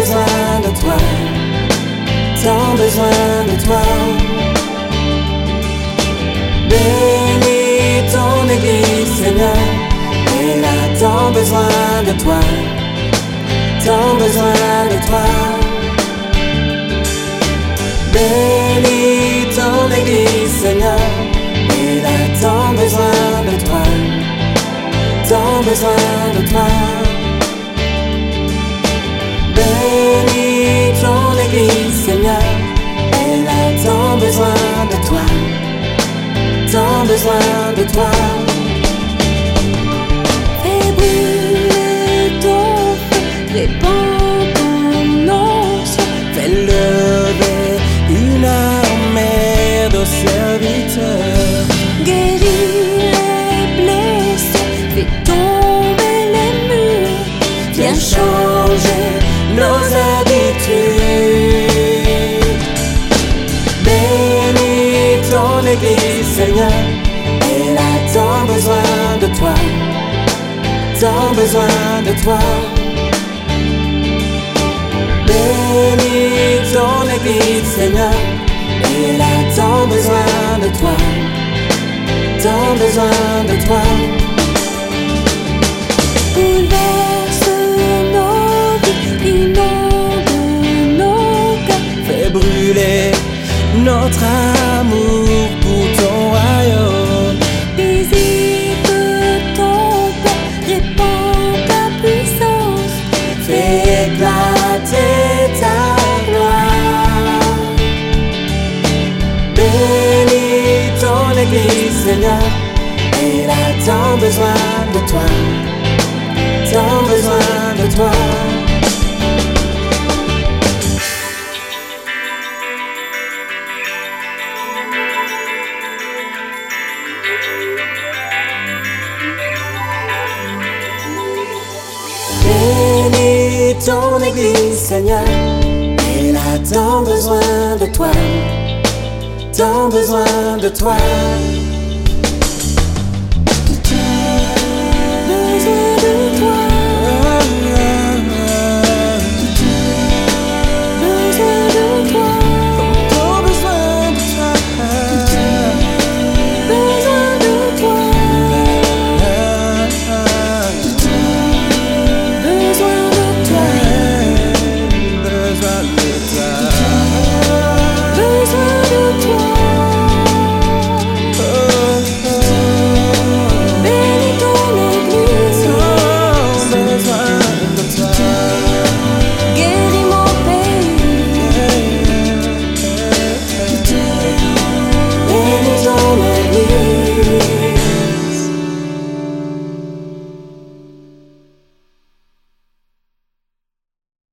besoin de toi, tant besoin de toi. Bénis ton Église, Seigneur, elle a tant besoin de toi, tant besoin de toi. Bénis ton Église, Seigneur, elle a tant besoin de toi, tant besoin de toi. Bénis ton Église, Seigneur, elle a tant besoin de toi, tant besoin de toi. Fais brûler ton feu, répands ton onction, Fais lever une armée de serviteurs. guéris les blessés, fais tomber les murs, Viens changer nos habitudes. Bénis ton Église, Seigneur, elle a tant besoin de toi, tant besoin de toi. Bénis ton Église, Seigneur, elle a tant besoin de toi, tant besoin de toi. bouleverse nos vies, inonde nos cœurs, Fais brûler notre amour pour ton royaume. visite ton père, répands ta puissance, Fais éclater ta gloire. Bénis ton Église, Seigneur, elle a tant besoin de toi, tant besoin de toi. Bénis ton Église, Seigneur, elle a tant besoin de toi, tant besoin de toi.